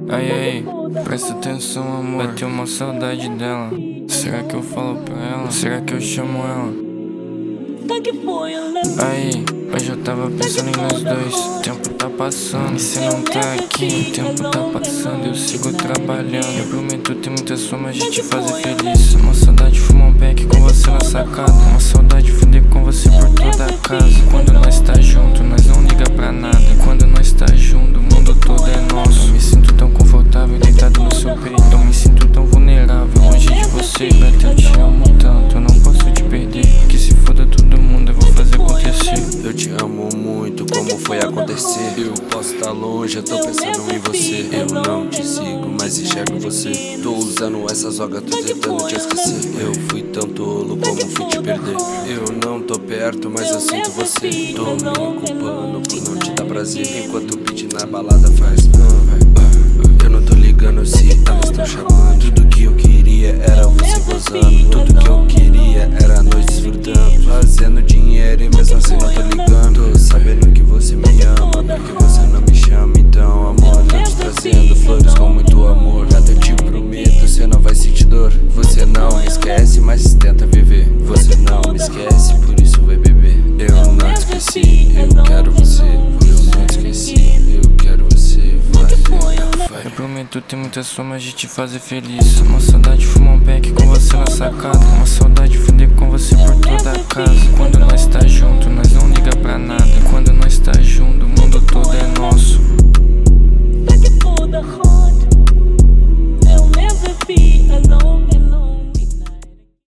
Aí, presta atenção, amor. Bateu uma saudade dela. Será que eu falo pra ela? Será que eu chamo ela? Aí, hoje eu tava pensando em nós dois. O tempo tá passando, e cê não tá aqui. O tempo tá passando, eu sigo trabalhando. Eu prometo ter muitas formas de te fazer feliz. Uma saudade fumar um pack com você na sacada. Uma saudade fuder com você por toda a casa. Quando nós tá junto, nós não liga pra nada. Quando nós tá junto, o mundo todo é nosso. Eu me sinto tão confortável deitado no seu peito. Eu me sinto tão vulnerável longe de você. Beto, eu te amo tanto, eu não posso te perder. Que se foda todo mundo, eu vou fazer acontecer. Eu te amo muito, como foi acontecer? Eu posso estar longe, eu tô pensando em você. Eu não te sigo, mas enxergo você. Tô usando essas drogas, tô tentando te esquecer. Eu fui tão tolo, como fui te perder. Eu não tô perto, mas eu sinto você. Tô me culpando por não te dar prazer. Enquanto o beat na balada faz eu não tô ligando se elas estão chamando. Tudo que eu queria era você gozando. Tudo que eu queria era nós desfrutando. Fazendo dinheiro e mesmo assim não tô ligando. Tô sabendo que você me ama, porque você não me chama. Então amor, tô te trazendo flores com muito amor. Nada eu te prometo, você não vai sentir dor. Você não me esquece, mas tenta viver. Você não me esquece, por isso vai beber. Eu não te esqueci, eu quero você. Eu não te esqueci, eu quero você. Eu prometo ter muitas formas de te fazer feliz. Uma saudade fumar um pack com você na sacada. Uma saudade fuder com você por toda a casa.